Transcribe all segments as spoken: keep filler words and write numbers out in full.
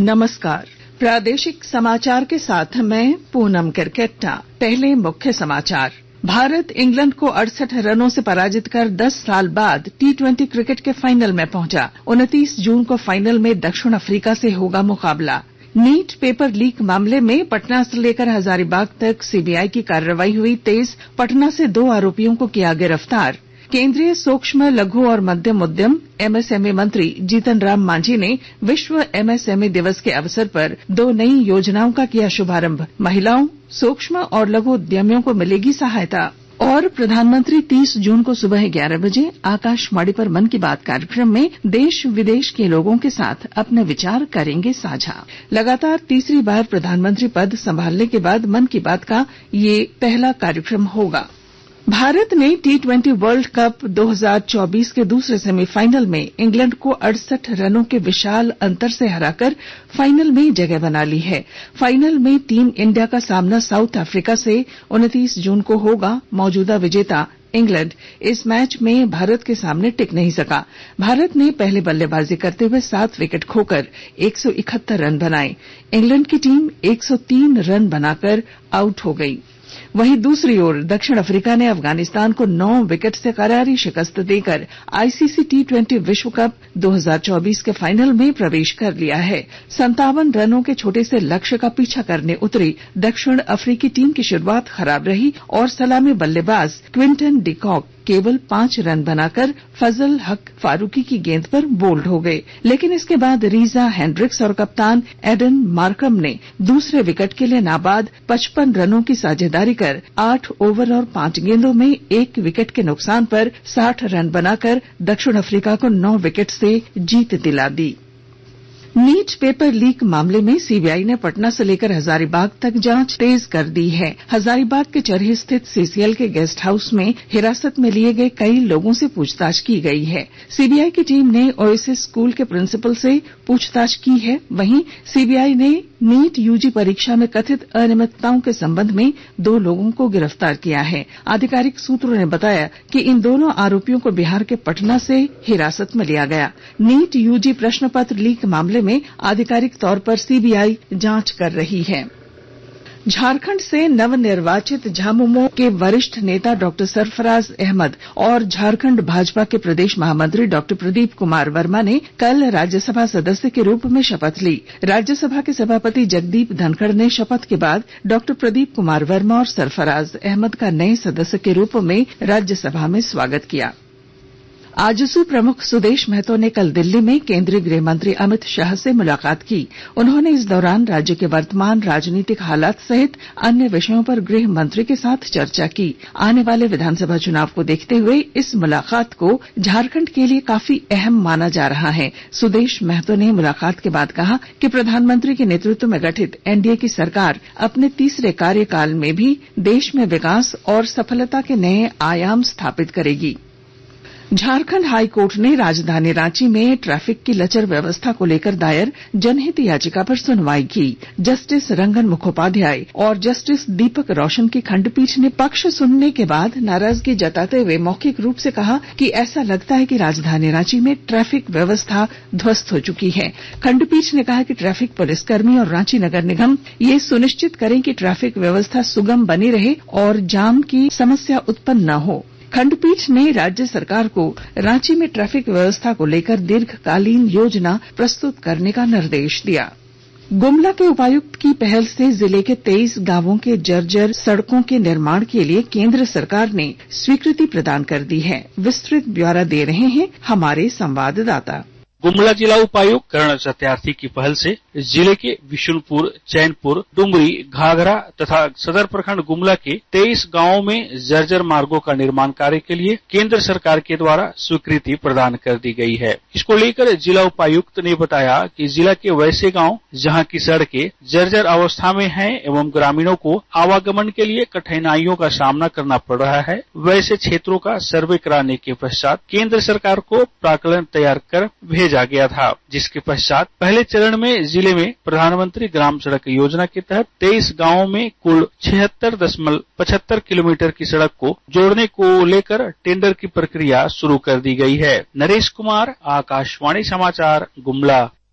नमस्कार। प्रादेशिक समाचार के साथ मैं पूनम किरकेट्टा। पहले मुख्य समाचार। भारत इंग्लैंड को अड़सठ रनों से पराजित कर दस साल बाद टी ट्वेंटी क्रिकेट के फाइनल में पहुंचा। उनतीस जून को फाइनल में दक्षिण अफ्रीका से होगा मुकाबला। नीट पेपर लीक मामले में पटना से लेकर हजारीबाग तक सीबीआई की कार्रवाई हुई तेज। पटना से दो आरोपियों को किया गिरफ्तार। केंद्रीय सूक्ष्म लघु और मध्यम उद्यम एमएसएमई मंत्री जीतन राम मांझी ने विश्व एमएसएमई दिवस के अवसर पर दो नई योजनाओं का किया शुभारंभ। महिलाओं, सूक्ष्म और लघु उद्यमियों को मिलेगी सहायता। और प्रधानमंत्री तीस जून को सुबह ग्यारह बजे आकाशवाणी पर मन की बात कार्यक्रम में देश विदेश के लोगों के साथ अपने विचार करेंगे साझा। लगातार तीसरी बार प्रधानमंत्री पद संभालने के बाद मन की बात का ये पहला कार्यक्रम होगा। भारत ने टी ट्वेंटी वर्ल्ड कप दो हज़ार चौबीस के दूसरे सेमीफाइनल में इंग्लैंड को अड़सठ रनों के विशाल अंतर से हराकर फाइनल में जगह बना ली है। फाइनल में टीम इंडिया का सामना साउथ अफ्रीका से उनतीस जून को होगा। मौजूदा विजेता इंग्लैंड इस मैच में भारत के सामने टिक नहीं सका। भारत ने पहले बल्लेबाजी करते हुए सात विकेट खोकर एक सौ इकहत्तर रन बनाए। इंग्लैंड की टीम एक सौ तीन रन बनाकर आउट हो गई। वहीं दूसरी ओर दक्षिण अफ्रीका ने अफगानिस्तान को नौ विकेट से करारी शिकस्त देकर आईसीसी टी ट्वेंटी विश्व कप दो हज़ार चौबीस के फाइनल में प्रवेश कर लिया है। संतावन रनों के छोटे से लक्ष्य का पीछा करने उतरी दक्षिण अफ्रीकी टीम की शुरुआत खराब रही और सलामी बल्लेबाज क्विंटन डिकॉक केवल पांच रन बनाकर फजल हक फारूकी की गेंद पर बोल्ड हो गए। लेकिन इसके बाद रीजा हेंड्रिक्स और कप्तान एडन मार्कम ने दूसरे विकेट के लिए नाबाद पचपन रनों की साझेदारी कर आठ ओवर और पांच गेंदों में एक विकेट के नुकसान पर साठ रन बनाकर दक्षिण अफ्रीका को नौ विकेट से जीत दिला दी। नीट पेपर लीक मामले में सीबीआई ने पटना से लेकर हजारीबाग तक जांच तेज कर दी है। हजारीबाग के चरही स्थित सीसीएल के गेस्ट हाउस में हिरासत में लिए गए कई लोगों से पूछताछ की गई है। सीबीआई की टीम ने ओएसिस स्कूल के प्रिंसिपल से पूछताछ की है। वहीं सीबीआई ने नीट यूजी परीक्षा में कथित अनियमितताओं के संबंध में दो लोगों को गिरफ्तार किया है। आधिकारिक सूत्रों ने बताया कि इन दोनों आरोपियों को बिहार के पटना से हिरासत में लिया गया। नीट यूजी प्रश्न पत्र लीक मामले में आधिकारिक तौर पर सीबीआई जांच कर रही है। झारखंड से नवनिर्वाचित झामुमो के वरिष्ठ नेता डॉक्टर सरफराज अहमद और झारखंड भाजपा के प्रदेश महामंत्री डॉक्टर प्रदीप कुमार वर्मा ने कल राज्यसभा सदस्य के रूप में शपथ ली। राज्यसभा के सभापति जगदीप धनखड़ ने शपथ के बाद डॉक्टर प्रदीप कुमार वर्मा और सरफराज अहमद का नए सदस्य के रूप में राज्यसभा में स्वागत किया। आजसू प्रमुख सुदेश महतो ने कल दिल्ली में केंद्रीय गृह मंत्री अमित शाह से मुलाकात की। उन्होंने इस दौरान राज्य के वर्तमान राजनीतिक हालात सहित अन्य विषयों पर गृह मंत्री के साथ चर्चा की। आने वाले विधानसभा चुनाव को देखते हुए इस मुलाकात को झारखंड के लिए काफी अहम माना जा रहा है। सुदेश महतो ने मुलाकात के बाद कहा कि प्रधानमंत्री के नेतृत्व में गठित एनडीए की सरकार अपने तीसरे कार्यकाल में भी देश में विकास और सफलता के नए आयाम स्थापित करेगी। झारखंड हाई कोर्ट ने राजधानी रांची में ट्रैफिक की लचर व्यवस्था को लेकर दायर जनहित याचिका पर सुनवाई की। जस्टिस रंगन मुखोपाध्याय और जस्टिस दीपक रोशन की खंडपीठ ने पक्ष सुनने के बाद नाराजगी जताते हुए मौखिक रूप से कहा कि ऐसा लगता है कि राजधानी रांची में ट्रैफिक व्यवस्था ध्वस्त हो चुकी है। खंडपीठ ने कहा कि ट्रैफिक पुलिसकर्मी और रांची नगर निगम ये सुनिश्चित करें कि ट्रैफिक व्यवस्था सुगम बनी रहे और जाम की समस्या उत्पन्न न हो। खंडपीठ ने राज्य सरकार को रांची में ट्रैफिक व्यवस्था को लेकर दीर्घकालीन योजना प्रस्तुत करने का निर्देश दिया। गुमला के उपायुक्त की पहल से जिले के तेईस गांवों के जर्जर सड़कों के निर्माण के लिए केंद्र सरकार ने स्वीकृति प्रदान कर दी है। विस्तृत ब्यौरा दे रहे हैं हमारे संवाददाता। गुमला जिला उपायुक्त कर्ण सत्यार्थी की पहल से जिले के विशुनपुर, चैनपुर, डुंगरी, घाघरा तथा सदर प्रखंड गुमला के तेईस गांवों में जर्जर मार्गों का निर्माण कार्य के लिए केंद्र सरकार के द्वारा स्वीकृति प्रदान कर दी गई है। इसको लेकर जिला उपायुक्त ने बताया कि जिला के वैसे गांव जहां की सड़कें जर्जर अवस्था में हैं एवं ग्रामीणों को आवागमन के लिए कठिनाइयों का सामना करना पड़ रहा है, वैसे क्षेत्रों का सर्वे कराने के पश्चात केंद्र सरकार को प्राक्कलन तैयार कर भेजा गया था, जिसके पश्चात पहले चरण में जिले में प्रधानमंत्री ग्राम सड़क योजना के तहत तेईस गांवों में कुल छिहत्तर दशमलव पचहत्तर किलोमीटर की सड़क को जोड़ने को लेकर टेंडर की प्रक्रिया शुरू कर दी गई है। नरेश कुमार, आकाशवाणी समाचार, गुमला।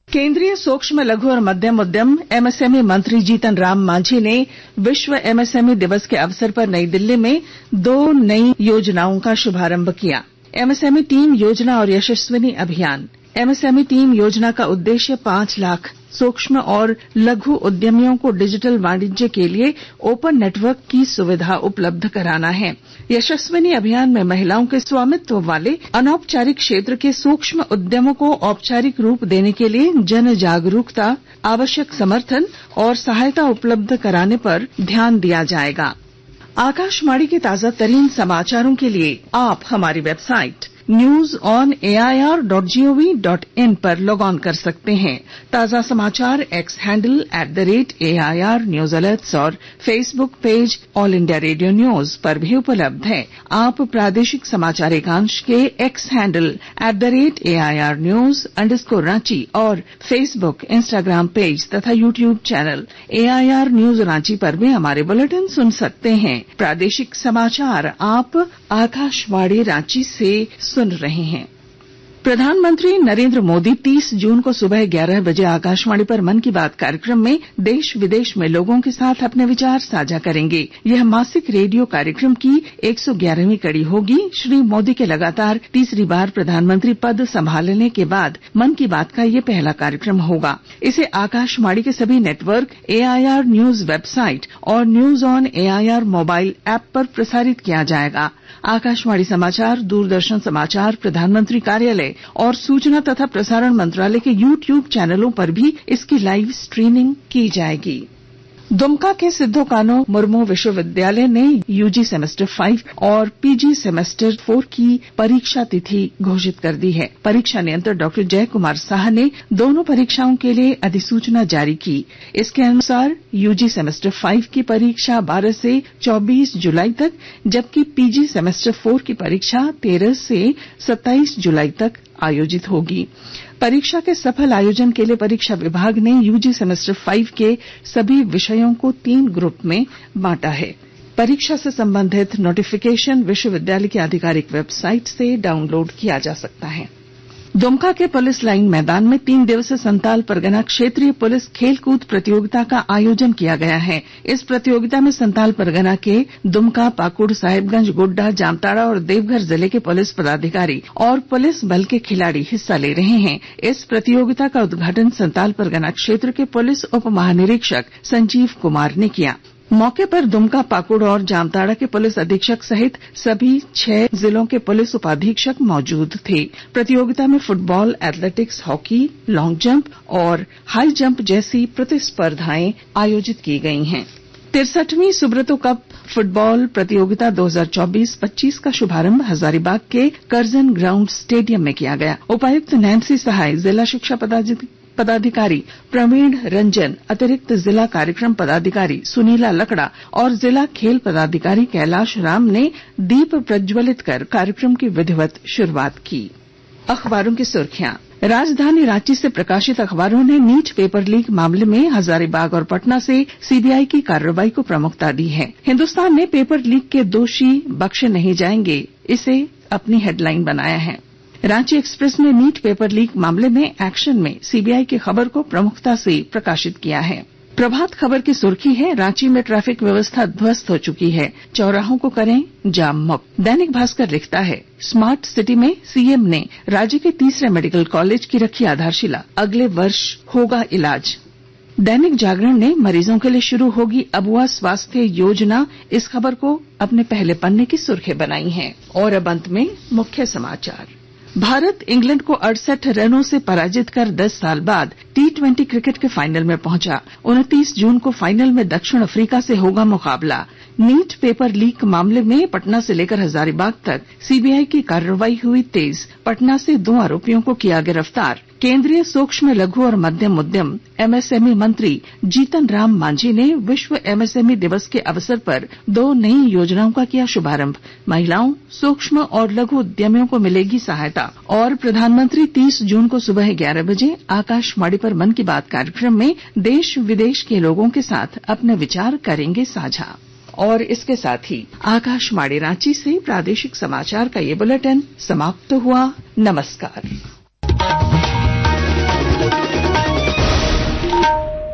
केंद्रीय सूक्ष्म लघु और मध्यम उद्यम एमएसएमई मंत्री जीतन राम मांझी ने विश्व एमएसएमई दिवस के अवसर पर नई दिल्ली में दो नई योजनाओं का शुभारंभ किया। एमएसएमई टीम योजना और यशस्विनी अभियान। एमएसएमई टीम योजना का उद्देश्य पांच लाख सूक्ष्म और लघु उद्यमियों को डिजिटल वाणिज्य के लिए ओपन नेटवर्क की सुविधा उपलब्ध कराना है। यशस्विनी अभियान में महिलाओं के स्वामित्व वाले अनौपचारिक क्षेत्र के सूक्ष्म उद्यमों को औपचारिक रूप देने के लिए जन जागरूकता, आवश्यक समर्थन और सहायता उपलब्ध कराने पर ध्यान दिया जाएगा। आकाशवाणी के ताजा तरीन समाचारों के लिए आप हमारी website news on A I R dot G O V dot in पर लॉग ऑन कर सकते हैं। ताजा समाचार X handle at the rate A I R news alerts और Facebook page All India Radio news पर भी उपलब्ध है। आप प्रादेशिक समाचार एकांश के X handle at the rate A I R news underscore Ranchi और फेसबुक, इंस्टाग्राम पेज तथा YouTube channel A I R news Ranchi पर भी हमारे बुलेटिन सुन सकते हैं। प्रादेशिक समाचार आप आकाशवाणी रांची से सुन रहे हैं। प्रधानमंत्री नरेंद्र मोदी तीस जून को सुबह ग्यारह बजे आकाशवाणी पर मन की बात कार्यक्रम में देश विदेश में लोगों के साथ अपने विचार साझा करेंगे। यह मासिक रेडियो कार्यक्रम की एक सौ ग्यारहवीं कड़ी होगी। श्री मोदी के लगातार तीसरी बार प्रधानमंत्री पद संभालने के बाद मन की बात का यह पहला कार्यक्रम होगा। इसे आकाशवाणी के सभी network, A I R news website और news on A I R mobile app पर प्रसारित किया जाएगा। आकाशवाणी समाचार, दूरदर्शन समाचार, प्रधानमंत्री कार्यालय और सूचना तथा प्रसारण मंत्रालय के यूट्यूब चैनलों पर भी इसकी लाइव स्ट्रीमिंग की जाएगी। दुमका के सिद्धो कान्हो मुर्मू विश्वविद्यालय ने यूजी सेमेस्टर फाइव और पीजी सेमेस्टर फोर की परीक्षा तिथि घोषित कर दी है। परीक्षा नियंत्रक डॉक्टर जय कुमार साह ने दोनों परीक्षाओं के लिए अधिसूचना जारी की। इसके अनुसार यूजी सेमेस्टर फाइव की परीक्षा बारह से चौबीस जुलाई तक, जबकि पीजी सेमेस्टर फोर की परीक्षा तेरह से सत्ताईस जुलाई तक आयोजित होगी। परीक्षा के सफल आयोजन के लिए परीक्षा विभाग ने यूजी सेमेस्टर फाइव के सभी विषयों को तीन ग्रुप में बांटा है। परीक्षा से संबंधित नोटिफिकेशन विश्वविद्यालय की आधिकारिक वेबसाइट से डाउनलोड किया जा सकता है। दुमका के पुलिस लाइन मैदान में तीन दिवसीय संताल परगना क्षेत्रीय पुलिस खेलकूद प्रतियोगिता का आयोजन किया गया है। इस प्रतियोगिता में संताल परगना के दुमका, पाकुड़, साहिबगंज, गोड्डा, जामताड़ा और देवघर जिले के पुलिस पदाधिकारी और पुलिस बल के खिलाड़ी हिस्सा ले रहे हैं। इस प्रतियोगिता का उद्घाटन संताल परगना क्षेत्र के पुलिस उप महानिरीक्षक संजीव कुमार ने किया। मौके पर दुमका, पाकुड़ और जामताड़ा के पुलिस अधीक्षक सहित सभी छह जिलों के पुलिस उपाधीक्षक मौजूद थे। प्रतियोगिता में football, athletics, hockey, long jump और हाई जंप जैसी प्रतिस्पर्धाएं आयोजित की गई हैं। तिरसठवीं सुब्रतो कप फुटबॉल प्रतियोगिता दो हज़ार चौबीस पच्चीस का शुभारंभ हजारीबाग के करजन ग्राउंड स्टेडियम में किया गया। उपायुक्त नैन्सी सहाय, जिला शिक्षा पदाधिकारी प्रवीण रंजन, अतिरिक्त जिला कार्यक्रम पदाधिकारी सुनीला लकड़ा और जिला खेल पदाधिकारी कैलाश राम ने दीप प्रज्वलित कर कार्यक्रम की विधिवत शुरुआत की। अखबारों की सुर्खियां। राजधानी रांची से प्रकाशित अखबारों ने नीट पेपर लीक मामले में हजारीबाग और पटना से सीबीआई की कार्रवाई को प्रमुखता दी है। हिन्दुस्तान ने पेपर लीक के दोषी बख्शे नहीं जाएंगे, इसे अपनी हेडलाइन बनाया है। रांची एक्सप्रेस ने नीट पेपर लीक मामले में एक्शन में सीबीआई की खबर को प्रमुखता से प्रकाशित किया है। प्रभात खबर की सुर्खी है, रांची में ट्रैफिक व्यवस्था ध्वस्त हो चुकी है, चौराहों को करें जाम मुक्त। दैनिक भास्कर लिखता है, स्मार्ट सिटी में सीएम ने राज्य के तीसरे मेडिकल कॉलेज की रखी आधारशिला, अगले वर्ष होगा इलाज। दैनिक जागरण ने मरीजों के लिए शुरू होगी अबुआ स्वास्थ्य योजना, इस खबर को अपने पहले पन्ने की सुर्खी बनाई है। और अब अंत में मुख्य समाचार। भारत इंग्लैंड को अड़सठ रनों से पराजित कर दस साल बाद टी ट्वेंटी क्रिकेट के फाइनल में पहुंचा। उनतीस जून को फाइनल में दक्षिण अफ्रीका से होगा मुकाबला। नीट पेपर लीक मामले में पटना से लेकर हजारीबाग तक सीबीआई की कार्रवाई हुई तेज, पटना से दो आरोपियों को किया गिरफ्तार। केंद्रीय सूक्ष्म लघु और मध्यम उद्यम एमएसएमई मंत्री जीतन राम मांझी ने विश्व एमएसएमई दिवस के अवसर पर दो नई योजनाओं का किया शुभारंभ। महिलाओं, सूक्ष्म और लघु उद्यमियों को मिलेगी सहायता। और प्रधानमंत्री तीस जून को सुबह ग्यारह बजे आकाशवाणी पर मन की बात कार्यक्रम में देश विदेश के लोगों के साथ अपने विचार करेंगे साझा। और इसके साथ ही आकाशवाणी रांची से प्रादेशिक समाचार का ये बुलेटिन समाप्त हुआ। नमस्कार।